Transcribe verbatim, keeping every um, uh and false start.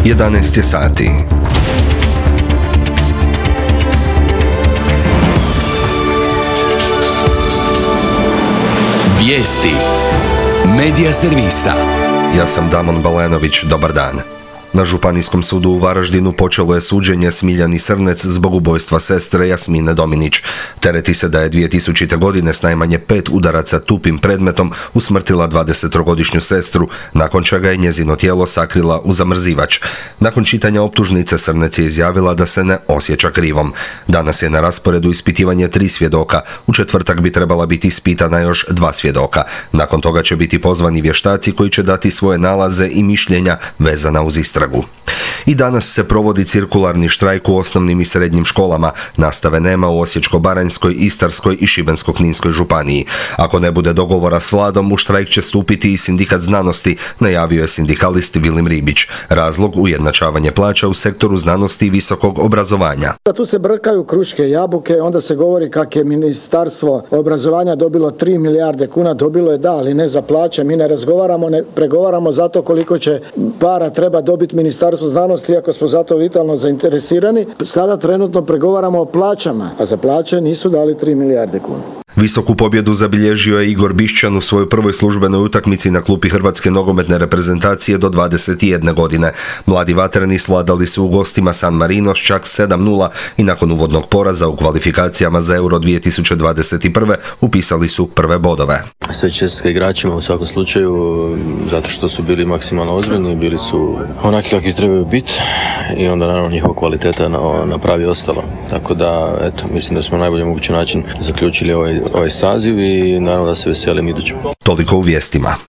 jedanaest je sati. Vijesti Medija servisa. Ja sam Damon Balenović, dobar dan. Na Županijskom sudu u Varaždinu počelo je suđenje Smiljani Srnec zbog ubojstva sestre Jasmine Dominić. Tereti se da je dvije tisućite. godine s najmanje pet udaraca tupim predmetom usmrtila dvadesettrogodišnju sestru, nakon čega je njezino tijelo sakrila u zamrzivač. Nakon čitanja optužnice Srnec je izjavila da se ne osjeća krivom. Danas je na rasporedu ispitivanje tri svjedoka. U četvrtak bi trebala biti ispitana još dva svjedoka. Nakon toga će biti pozvani vještaci koji će dati svoje nalaze i mišljenja vezana uz istragu. I danas se provodi cirkularni štrajk u osnovnim i srednjim školama. Nastave nema u Osječko-baranjskoj, Istarskoj i Šibensko-kninskoj županiji. Ako ne bude dogovora s vladom, u štrajk će stupiti i sindikat znanosti, najavio je sindikalist Vilim Ribić. Razlog ujednačavanje plaća u sektoru znanosti i visokog obrazovanja. Tu se brkaju kruške i jabuke, onda se govori kako je Ministarstvo obrazovanja dobilo tri milijarde kuna, dobilo je da, ali ne za plaće. Mi ne razgovaramo, ne pregovaramo zato koliko će para treba dobiti Ministarstvo znanosti, iako smo zato vitalno zainteresirani. Sada trenutno pregovaramo o plaćama, a za plaće nisu dali tri milijarde kuna. Visoku pobjedu zabilježio je Igor Bišćan u svojoj prvoj službenoj utakmici na klupi Hrvatske nogometne reprezentacije do dvadeset jedne. godine. Mladi vatreni svladali su u gostima San Marino s čak sedam nula i nakon uvodnog poraza u kvalifikacijama za Euro dvije tisuće dvadeset prve. upisali su prve bodove. Sve čestitke igračima u svakom slučaju, zato što su bili maksimalno ozbiljni, bili su onaki kakvi trebaju biti i onda naravno njihova kvaliteta na, napravi ostalo. Tako da, eto, mislim da smo na najbolji mogući način zaključili ovaj, ovaj saziv i naravno da se veselim idućem. Toliko u vijestima.